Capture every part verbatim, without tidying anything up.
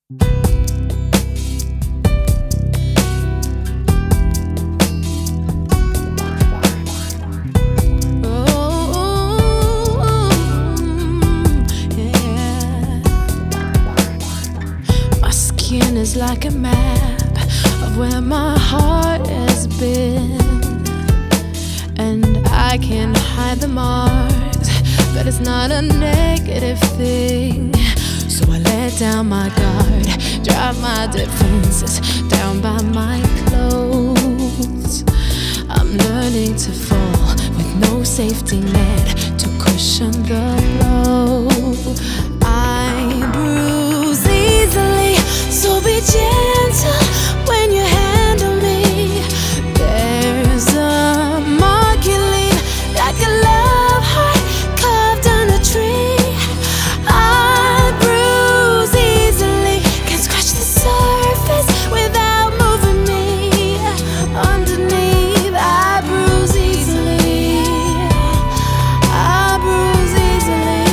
Is like a map of where my heart has been, and I can hide the marks, but it's not a negative thing. So I let down my guard, drive my defenses down by my clothes. I'm learning to fall with no safety net to cushion the blow. I bruise easily, so be gentle when you handle me. There's a mark you leave, like a love heart carved on a tree. I bruise easily, can scratch the surface without moving me. Underneath, I bruise easily. I bruise easily.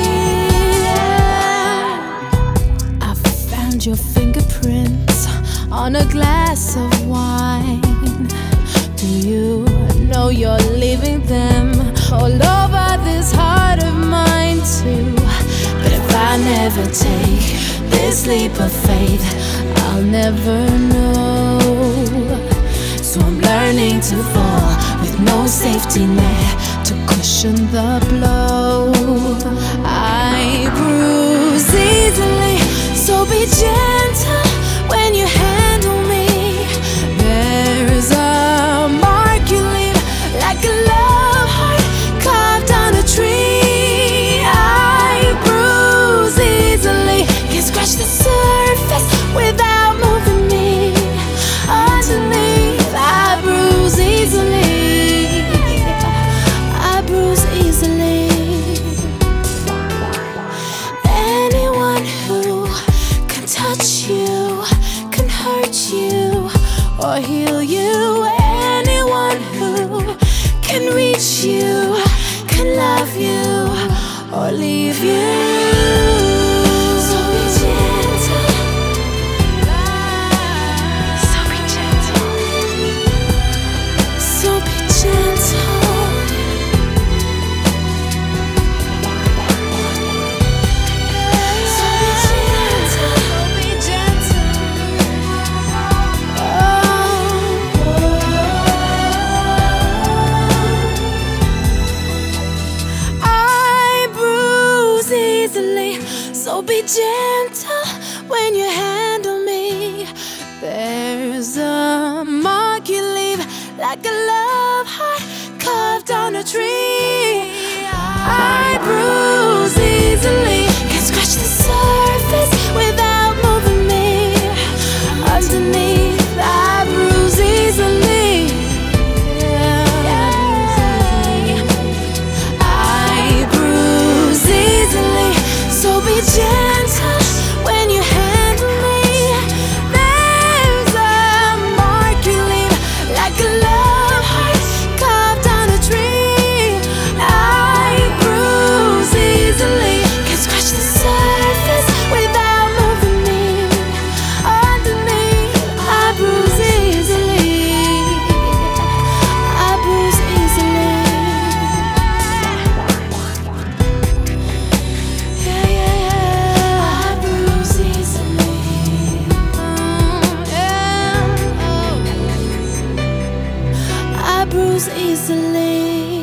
I found your fingerprints on a glass of wine. Do you know you're leaving them all over this heart of mine too? But if I never take this leap of faith, I'll never know. So I'm learning to fall with no safety net to cushion the blow. I bruise easily, so be gentle when you handle me. There's a mark you leave, like a love heart carved on a tree. I bruise easily, can scratch the surface without moving me. Underneath, I bruise easily. I bruise easily. Anyone who can touch you, can hurt you or heal you. Anyone who can reach you, can love you or leave you. So be gentle. So be gentle. So be gentle. So be gentle. Be gentle. I bruise easily, so be gentle when you handle me. There's a mark you leave, like a love heart carved on a tree. I bruise easily, can scratch the surface without moving me. Underneath, I bruise easily. I bruise easily, so be gentle when you handle me. There's a mark you leave, like a love heart carved on a tree. I bruise easily, can scratch the surface without moving me. Underneath, I bruise easily. I bruise easily. Yeah, yeah, yeah. I bruise easily. Mm, yeah. Oh. I bruise easily.